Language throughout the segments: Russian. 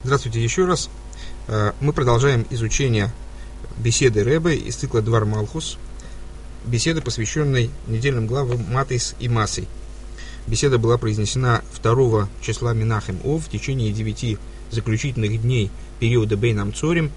Здравствуйте еще раз. Мы продолжаем изучение беседы Ребе из цикла Двар Малхус, беседы, посвященной недельным главам Матис и Масой. Беседа была произнесена 2 числа Менахем Ов в течение 9 заключительных дней периода Бейн Амцорим,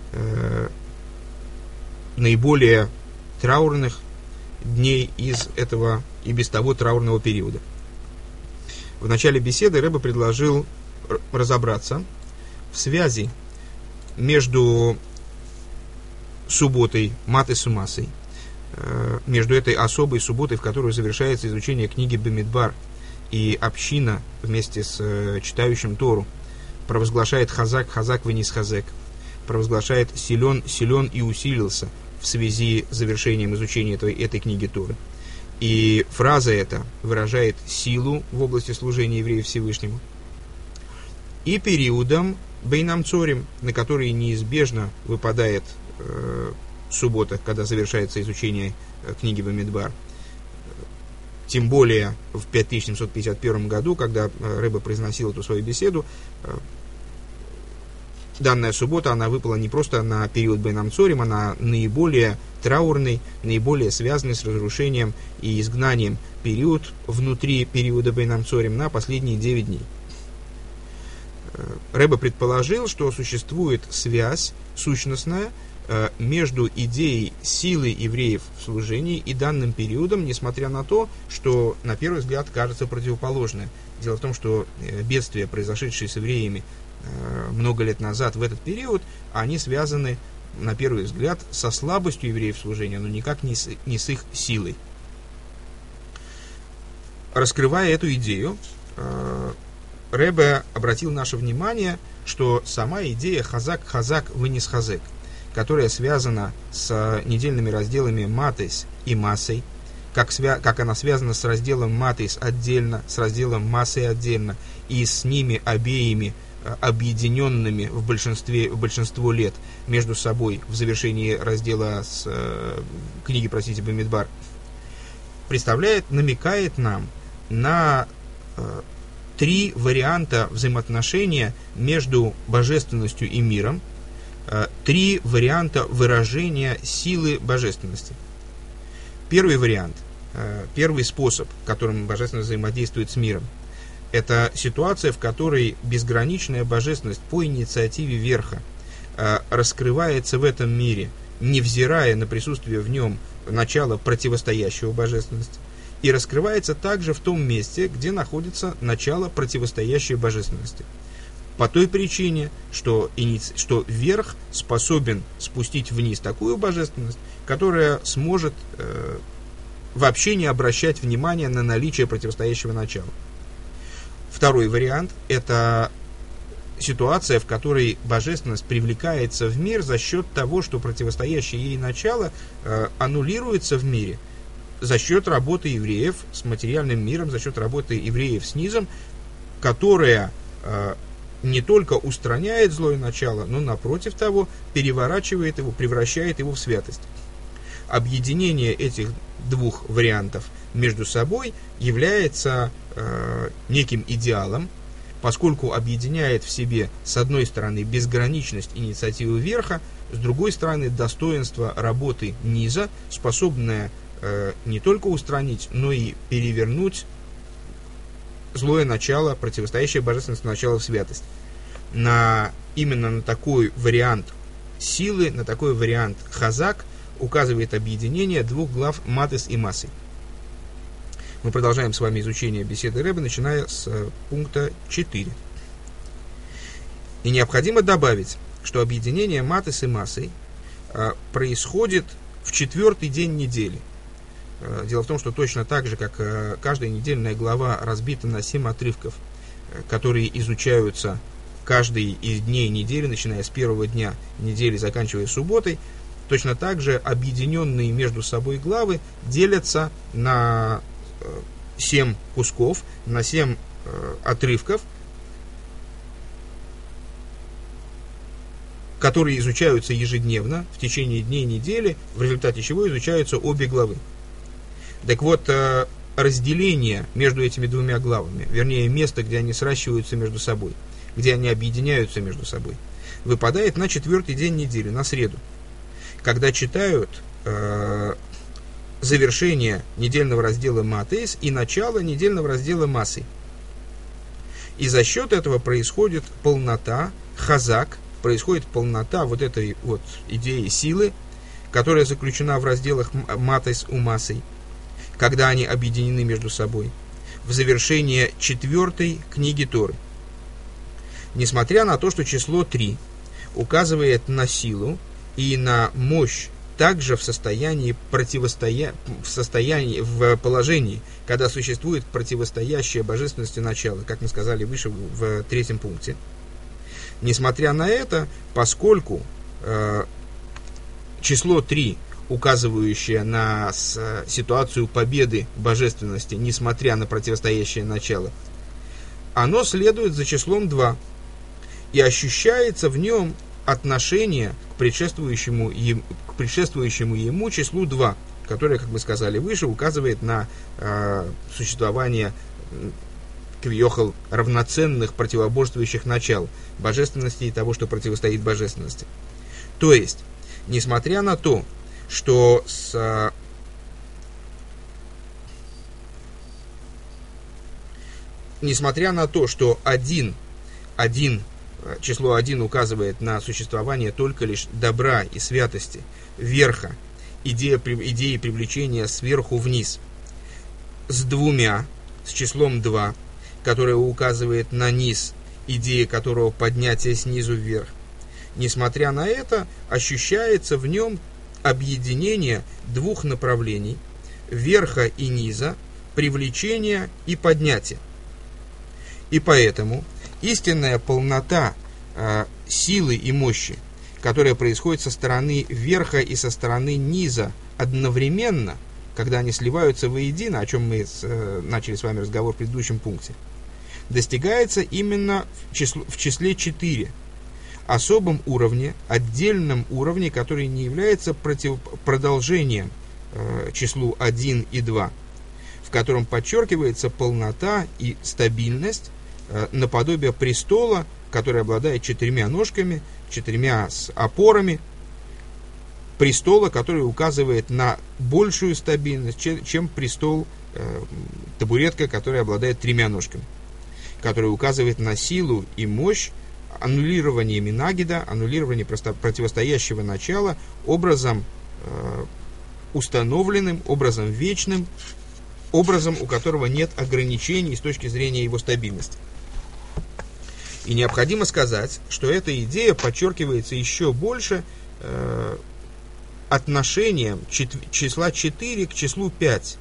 наиболее траурных дней из этого и без того траурного периода. В начале беседы Ребе предложил разобраться в связи между субботой Матис и Масой, между этой особой субботой, в которую завершается изучение книги Бамидбар, и община вместе с читающим Тору провозглашает «Хазак, Хазак, вынес Хазек», провозглашает «Силен, силен и усилился» в связи с завершением изучения этой книги Торы. И фраза эта выражает силу в области служения евреев Всевышнему. И периодом Бейн Амцорим, на который неизбежно выпадает суббота, когда завершается изучение книги Бамидбар. Тем более в 5751 году, когда Ребе произносил эту свою беседу, данная суббота, она выпала не просто на период Бейн Амцорим, она наиболее траурный, наиболее связанный с разрушением и изгнанием период внутри периода Бейн Амцорим на последние 9 дней. Ребе предположил, что существует связь сущностная между идеей силы евреев в служении и данным периодом, несмотря на то, что на первый взгляд кажется противоположное. Дело в том, что бедствия, произошедшие с евреями много лет назад в этот период, они связаны на первый взгляд со слабостью евреев в служении, но никак не с их силой. Раскрывая эту идею, Ребе обратил наше внимание, что сама идея «Хазак, Хазак, вынес Хазек», которая связана с недельными разделами Матис и Масой, как она связана с разделом Матис отдельно, с разделом Масой отдельно, и с ними обеими объединенными в большинство лет между собой в завершении раздела с книги, Бамидбар, намекает нам на 3 варианта взаимоотношения между божественностью и миром, 3 варианта выражения силы божественности. Первый вариант, первый способ, которым божественность взаимодействует с миром, это ситуация, в которой безграничная божественность по инициативе верха раскрывается в этом мире, невзирая на присутствие в нем начала противостоящего божественности, и раскрывается также в том месте, где находится начало противостоящей божественности. По той причине, что верх способен спустить вниз такую божественность, которая сможет вообще не обращать внимания на наличие противостоящего начала. Второй вариант – это ситуация, в которой божественность привлекается в мир за счет того, что противостоящее ей начало аннулируется в мире за счет работы евреев с материальным миром, за счет работы евреев с низом, которая не только устраняет злое начало, но напротив того переворачивает его, превращает его в святость. Объединение этих 2 вариантов между собой является неким идеалом, поскольку объединяет в себе, с одной стороны, безграничность инициативы верха, с другой стороны, достоинство работы низа, способное не только устранить, но и перевернуть злое начало, противостоящее божественности начало в святость. Именно на такой вариант силы, на такой вариант Хазак указывает объединение 2 глав Матис и Масы. Мы продолжаем с вами изучение беседы Ребе, начиная с пункта 4. И необходимо добавить, что объединение Матис и Масой происходит в 4-й день недели. Дело в том, что точно так же, как каждая недельная глава разбита на 7 отрывков, которые изучаются каждый из дней недели, начиная с первого дня недели, заканчивая субботой, точно так же объединенные между собой главы делятся на 7 кусков, на 7 отрывков, которые изучаются ежедневно в течение дней недели, в результате чего изучаются обе главы. Так вот, разделение между этими 2 главами, вернее, место, где они сращиваются между собой, где они объединяются между собой, выпадает на 4-й день недели, на среду, когда читают завершение недельного раздела Матейс и начало недельного раздела Массы. И за счет этого происходит полнота, хазак, происходит полнота вот этой вот идеи силы, которая заключена в разделах Матейс у Массой, когда они объединены между собой, в завершение 4-й книги Торы. Несмотря на то, что число 3 указывает на силу и на мощь, также в положении, когда существует противостоящее божественности начало, как мы сказали выше в 3-м пункте. Несмотря на это, поскольку число 3, указывающее на ситуацию победы божественности, несмотря на противостоящее начало, оно следует за числом 2, и ощущается в нем отношение к предшествующему ему числу 2, которое, как мы сказали выше, указывает на существование квиохал равноценных противоборствующих начал божественности и того, что противостоит божественности. То есть, несмотря на то, что число 1 указывает на существование только лишь добра и святости, верха, идеи привлечения сверху вниз, с числом 2, которое указывает на низ, идея которого поднятие снизу вверх. Несмотря на это, ощущается в нем объединение 2 направлений, верха и низа, привлечения и поднятия. И поэтому истинная полнота силы и мощи, которая происходит со стороны верха и со стороны низа одновременно, когда они сливаются воедино, о чем мы начали с вами разговор в предыдущем пункте, достигается именно в числе 4, особом уровне, отдельном уровне, который не является продолжением числу 1 и 2, в котором подчеркивается полнота и стабильность наподобие престола, который обладает 4 ножками, 4 опорами, престола, который указывает на большую стабильность, чем престол, табуретка, которая обладает 3 ножками, который указывает на силу и мощь, аннулирование Минагида, аннулирование противостоящего начала образом установленным, образом вечным, образом, у которого нет ограничений с точки зрения его стабильности. И необходимо сказать, что эта идея подчеркивается еще больше отношением числа 4 к числу 5,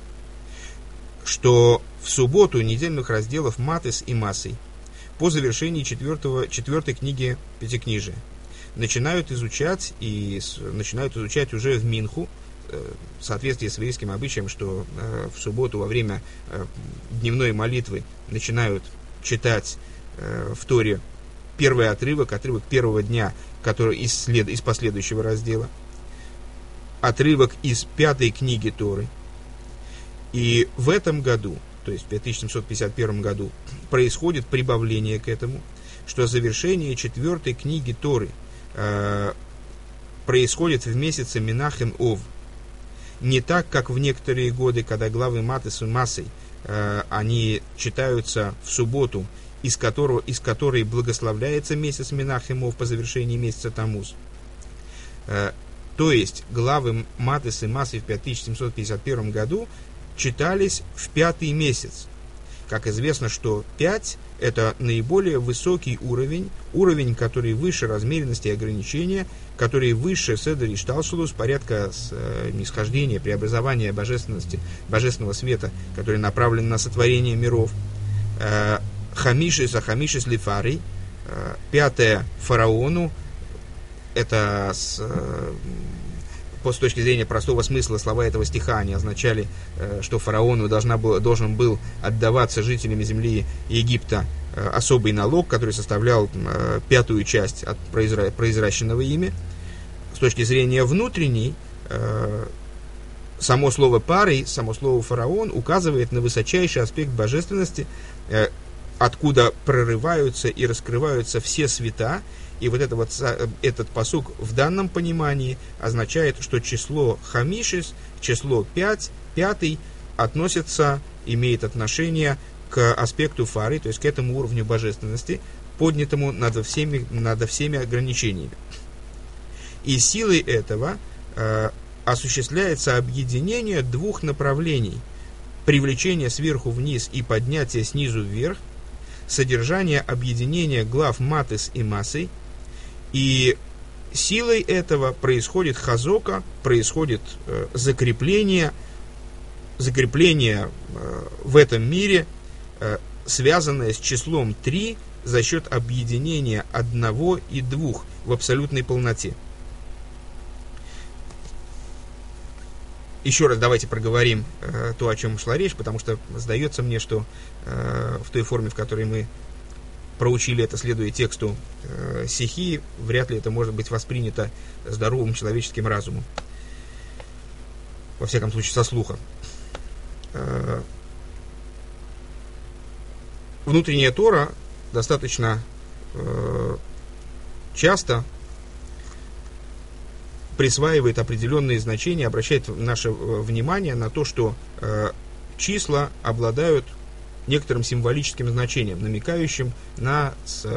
что в субботу недельных разделов Матес и Массой по завершении 4 книги Пятикнижия начинают изучать уже в Минху, в соответствии с еврейским обычаем, что в субботу во время дневной молитвы начинают читать в Торе первый отрывок первого дня, который из последующего раздела, отрывок из 5-й книги Торы. И в этом году, то есть в 5751 году, происходит прибавление к этому, что завершение 4-й книги Торы происходит в месяце Менахем Ов. Не так, как в некоторые годы, когда главы Матес и Массой они читаются в субботу, из которой благословляется месяц Менахем Ов по завершении месяца Тамуз. То есть главы Матес и Массой в 5751 году читались в 5-й месяц. Как известно, что 5 – это наиболее высокий уровень, который выше размеренности и ограничения, который выше седер и шталшелус, порядка нисхождения, преобразования божественности, божественного света, который направлен на сотворение миров. Хамишис лифарий, 5 фараону, это с точки зрения простого смысла слова этого стиха, они означали, что фараону должен был отдаваться жителями земли Египта особый налог, который составлял 5-ю часть от произращенного ими. С точки зрения внутренней, само слово «парой», само слово «фараон» указывает на высочайший аспект божественности, откуда прорываются и раскрываются все света. И вот этот пасук в данном понимании означает, что число хамишис, число 5, пятый, имеет отношение к аспекту фары, то есть к этому уровню божественности, поднятому над всеми ограничениями. И силой этого осуществляется объединение двух направлений: привлечение сверху вниз и поднятие снизу вверх, содержание объединения глав матыс и массой. И силой этого происходит хазока, происходит закрепление в этом мире, связанное с числом 3 за счет объединения 1 и 2 в абсолютной полноте. Еще раз давайте проговорим то, о чем шла речь, потому что сдается мне, что в той форме, в которой мы проучили это, следуя тексту сихи, вряд ли это может быть воспринято здоровым человеческим разумом. Во всяком случае, со слуха. Внутренняя Тора достаточно часто присваивает определенные значения, обращает наше внимание на то, что числа обладают некоторым символическим значением, намекающим на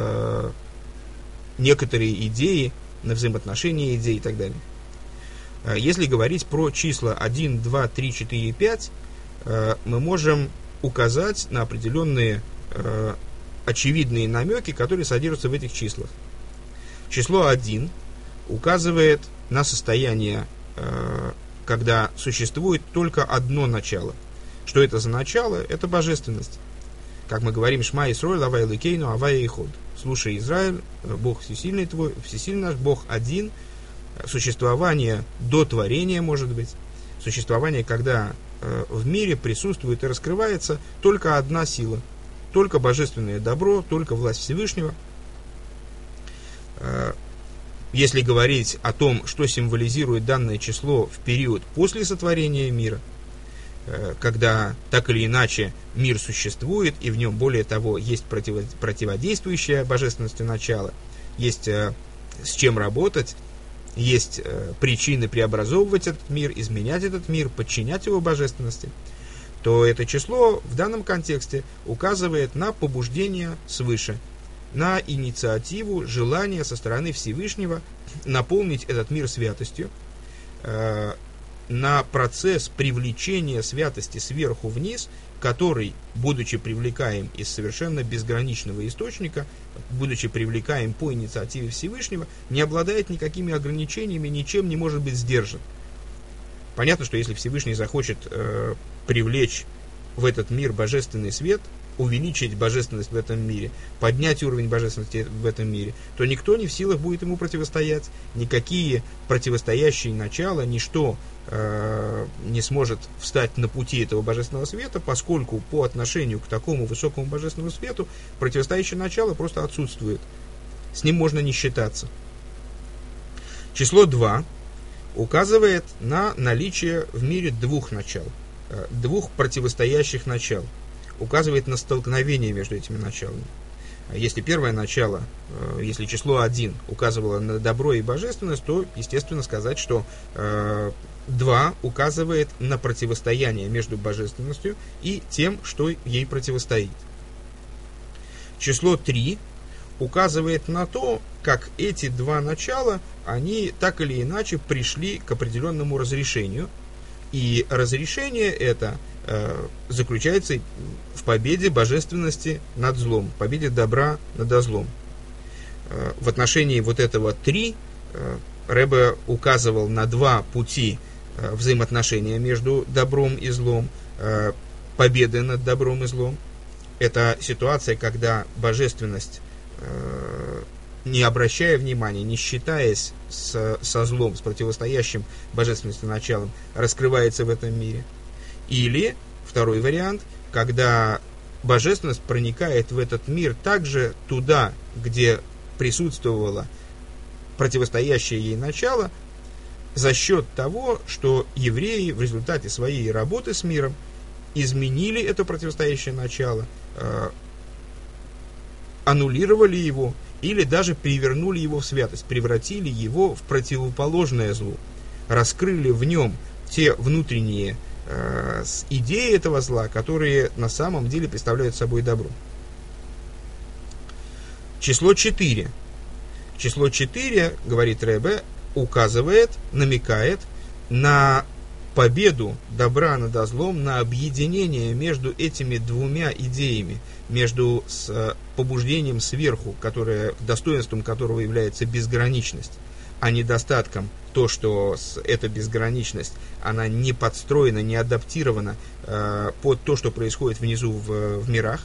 некоторые идеи, на взаимоотношения идей и так далее. Если говорить про числа 1, 2, 3, 4 и 5, мы можем указать на определенные очевидные намеки, которые содержатся в этих числах. Число 1 указывает на состояние, когда существует только одно начало. Что это за начало? Это божественность. Как мы говорим, Шма Исроэль, Авай Элокейну, Авай Эйход. Слушай, Израиль, Бог всесильный твой, всесильный наш, Бог один. Существование до творения, может быть. Существование, когда в мире присутствует и раскрывается только одна сила. Только божественное добро, только власть Всевышнего. Если говорить о том, что символизирует данное число в период после сотворения мира, когда так или иначе мир существует, и в нем, более того, есть противодействующее божественности начало, есть с чем работать, есть причины преобразовывать этот мир, изменять этот мир, подчинять его божественности, то это число в данном контексте указывает на побуждение свыше, на инициативу, желание со стороны Всевышнего наполнить этот мир святостью, на процесс привлечения святости сверху вниз, который, будучи привлекаем из совершенно безграничного источника, будучи привлекаем по инициативе Всевышнего, не обладает никакими ограничениями, ничем не может быть сдержан. Понятно, что если Всевышний захочет привлечь в этот мир божественный свет, увеличить божественность в этом мире, поднять уровень божественности в этом мире, то никто не в силах будет ему противостоять. Никакие противостоящие начала, ничто не сможет встать на пути этого божественного света, поскольку по отношению к такому высокому божественному свету противостоящее начало просто отсутствует. С ним можно не считаться. Число 2 указывает на наличие в мире двух начал, двух противостоящих начал, указывает на столкновение между этими началами. Если первое начало, если число 1 указывало на добро и божественность, то, естественно, сказать, что 2 указывает на противостояние между божественностью и тем, что ей противостоит. Число 3 указывает на то, как эти два начала, они так или иначе пришли к определенному разрешению. И разрешение это заключается в победе божественности над злом, победе добра над злом. В отношении вот этого 3 Ребе указывал на 2 пути взаимоотношения между добром и злом, победы над добром и злом. Это ситуация, когда божественность, не обращая внимания, не считаясь со злом, с противостоящим божественности началом, раскрывается в этом мире. Или, второй вариант, когда божественность проникает в этот мир также туда, где присутствовало противостоящее ей начало, за счет того, что евреи в результате своей работы с миром изменили это противостоящее начало, аннулировали его или даже перевернули его в святость, превратили его в противоположное злу, раскрыли в нем те внутренние идеи этого зла, которые на самом деле представляют собой добро. Число 4. Число 4, говорит Ребе, указывает, намекает на победу добра над злом, на объединение между этими двумя идеями, между побуждением сверху, достоинством которого является безграничность, а недостатком то, что эта безграничность, она не подстроена, не адаптирована под то, что происходит внизу в мирах,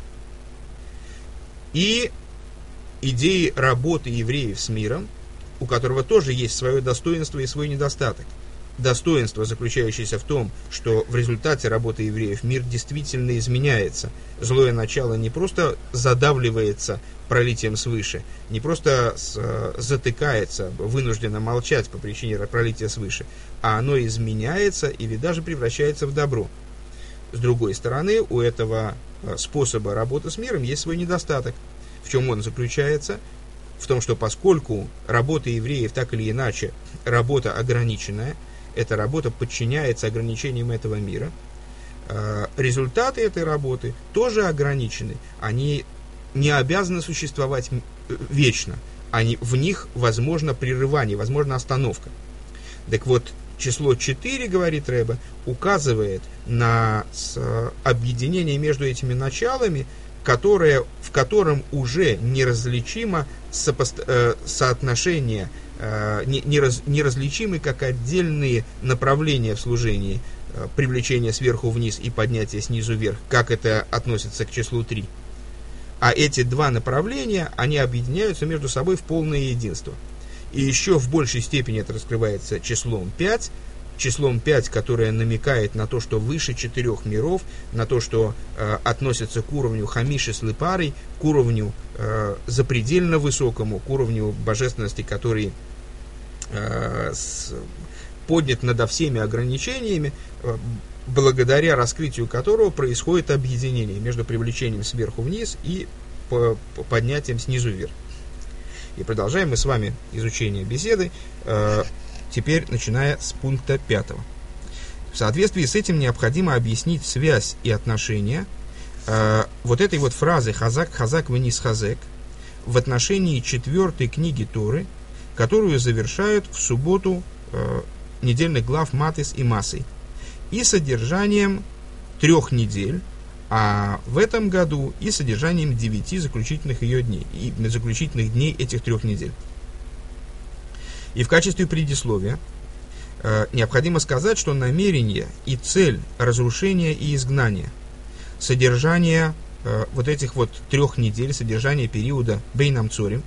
и идеи работы евреев с миром, у которого тоже есть свое достоинство и свой недостаток. Достоинство, заключающееся в том, что в результате работы евреев мир действительно изменяется. Злое начало не просто задавливается пролитием свыше, не просто затыкается, вынуждено молчать по причине пролития свыше, а оно изменяется или даже превращается в добро. С другой стороны, у этого способа работы с миром есть свой недостаток. В чем он заключается? В том, что поскольку работа евреев так или иначе работа ограниченная, эта работа подчиняется ограничениям этого мира, результаты этой работы тоже ограничены. Они не обязаны существовать вечно. В них возможно прерывание, возможно остановка. Так вот, число 4, говорит Ребе, указывает на объединение между этими началами, в котором уже неразличимо соотношение, неразличимы как отдельные направления в служении, привлечение сверху вниз и поднятие снизу вверх, как это относится к числу 3. А эти два направления, они объединяются между собой в полное единство. И еще в большей степени это раскрывается числом 5, которое намекает на то, что выше 4 миров, на то, что относится к уровню хамишес липарой, к уровню запредельно высокому, к уровню божественности, который поднят над всеми ограничениями, благодаря раскрытию которого происходит объединение между привлечением сверху вниз и поднятием снизу вверх. И продолжаем мы с вами изучение беседы, теперь начиная с пункта 5. В соответствии с этим необходимо объяснить связь и отношения вот этой вот фразы «хазак, хазак, вниз хазек» в отношении 4 книги Торы, которую завершают в субботу недельных глав Матис и Масой, и содержанием 3 недель, а в этом году и содержанием 9 заключительных ее дней, и заключительных дней этих 3 недель. И в качестве предисловия необходимо сказать, что намерение и цель разрушения и изгнания, содержание вот этих вот 3 недель, содержание периода Бейнам Цорим,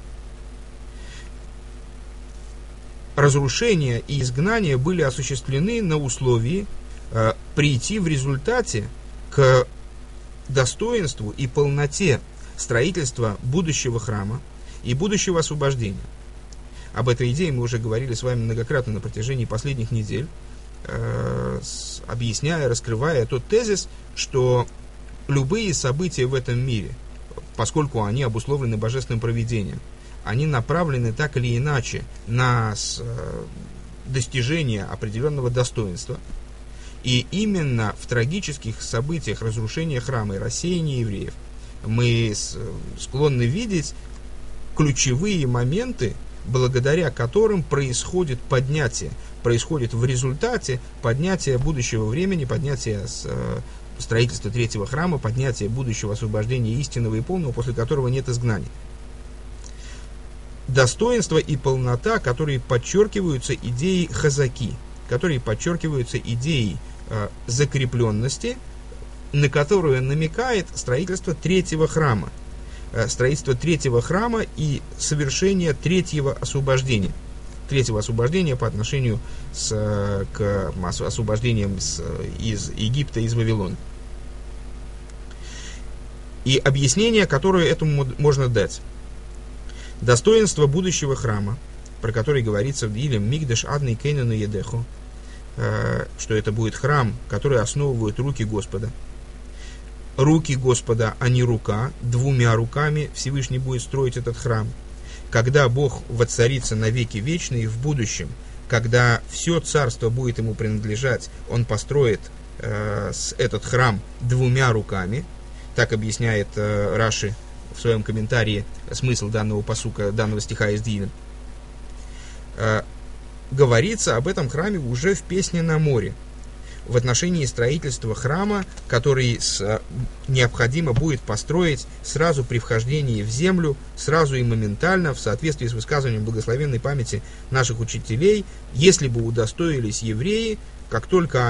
разрушение и изгнание были осуществлены на условии прийти в результате к достоинству и полноте строительства будущего храма и будущего освобождения. Об этой идее мы уже говорили с вами многократно на протяжении последних недель, объясняя, раскрывая тот тезис, что любые события в этом мире, поскольку они обусловлены божественным провидением, они направлены так или иначе на достижение определенного достоинства. И именно в трагических событиях разрушения храма и рассеяния евреев мы склонны видеть ключевые моменты, благодаря которым происходит поднятие, происходит в результате поднятие будущего времени, поднятие строительства 3-го храма, поднятие будущего освобождения истинного и полного, после которого нет изгнания. Достоинство и полнота, которые подчеркиваются идеей хазаки, которые подчеркиваются идеей закрепленности, на которую намекает строительство 3-го храма. Строительство 3-го храма и совершение 3-го освобождения. 3-го освобождения по отношению к освобождениям из Египта, из Вавилона. И объяснение, которое этому можно дать. Достоинство будущего храма, про который говорится в Дилем «Мигдаш адный кейнану едеху», что это будет храм, который основывают руки Господа. руки Господа, а не рука, двумя руками Всевышний будет строить этот храм. Когда Бог воцарится на веки вечные в будущем, когда все царство будет ему принадлежать, он построит этот храм двумя руками. Так объясняет Раши в своем комментарии смысл данного пасука, данного стиха из Дилем. Говорится об этом храме уже в «Песне на море», в отношении строительства храма, который необходимо будет построить сразу при вхождении в землю, сразу и моментально, в соответствии с высказыванием благословенной памяти наших учителей, если бы удостоились евреи, как только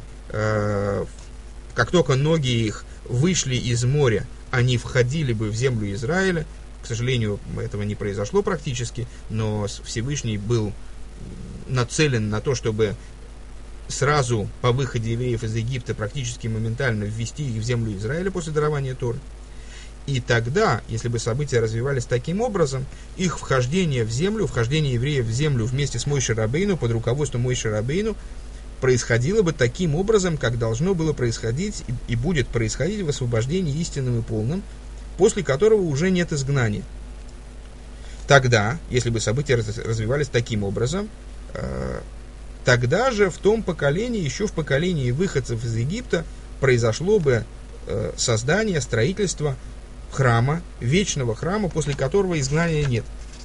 ноги их вышли из моря, они входили бы в землю Израиля. К сожалению, этого не произошло практически, но Всевышний был нацелен на то, чтобы сразу по выходе евреев из Египта практически моментально ввести их в землю Израиля после дарования Торы. И тогда, если бы события развивались таким образом, их вхождение в землю, вхождение евреев в землю вместе с Моше Рабейну, под руководством Моше Рабейну, происходило бы таким образом, как должно было происходить и будет происходить в освобождении истинным и полным, после которого уже нет изгнания. Тогда, если бы события развивались таким образом, тогда же в том поколении, еще в поколении выходцев из Египта, произошло бы создание, строительство храма, вечного храма, после которого изгнания нет.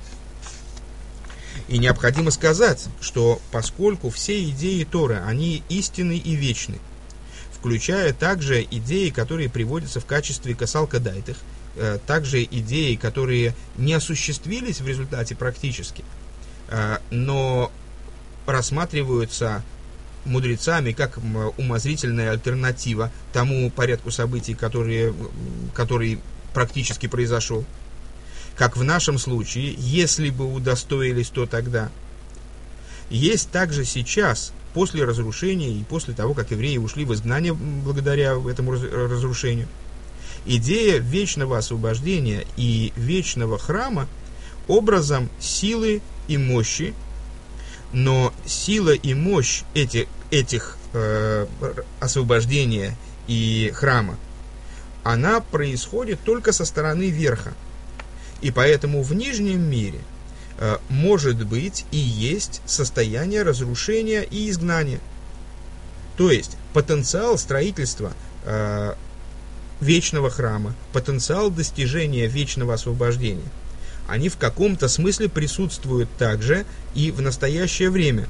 И необходимо сказать, что поскольку все идеи Торы, они истинны и вечны, включая также идеи, которые приводятся в качестве касалка дайтых, также идеи, которые не осуществились в результате практически, но рассматриваются мудрецами как умозрительная альтернатива тому порядку событий, который практически произошел. Как в нашем случае, если бы удостоились, то тогда. Есть также сейчас, после разрушения и после того, как евреи ушли в изгнание благодаря этому разрушению, идея вечного освобождения и вечного храма образом силы и мощи, но сила и мощь этих освобождения и храма, она происходит только со стороны верха. И поэтому в нижнем мире может быть и есть состояние разрушения и изгнания. То есть потенциал строительства вечного храма, потенциал достижения вечного освобождения, они в каком-то смысле присутствуют также и в настоящее время.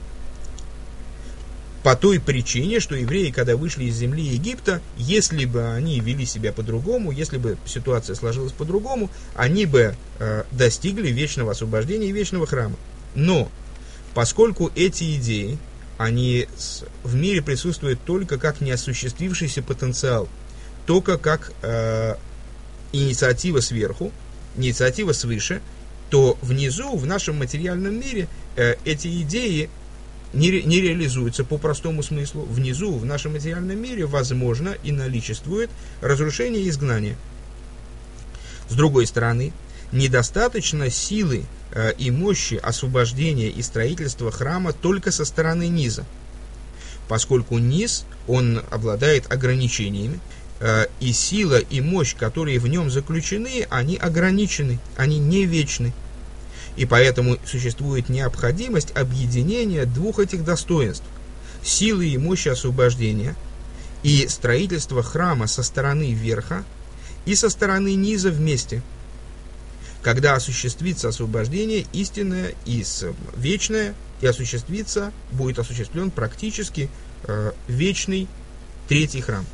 По той причине, что евреи, когда вышли из земли Египта, если бы они вели себя по-другому, если бы ситуация сложилась по-другому, они бы достигли вечного освобождения и вечного храма. Но поскольку эти идеи, они в мире присутствуют только как неосуществившийся потенциал, только как инициатива сверху, инициатива свыше, то внизу, в нашем материальном мире, эти идеи не реализуются по простому смыслу. Внизу, в нашем материальном мире, возможно и наличествует разрушение и изгнание. С другой стороны, недостаточно силы и мощи освобождения и строительства храма только со стороны низа, поскольку низ, он обладает ограничениями, и сила и мощь, которые в нем заключены, они ограничены, они не вечны. И поэтому существует необходимость объединения двух этих достоинств – силы и мощи освобождения и строительства храма со стороны верха и со стороны низа вместе. Когда осуществится освобождение истинное и вечное, и будет осуществлен практически вечный третий храм.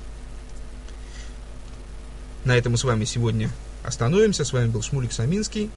На этом мы с вами сегодня остановимся. С вами был Шмулик Саминский.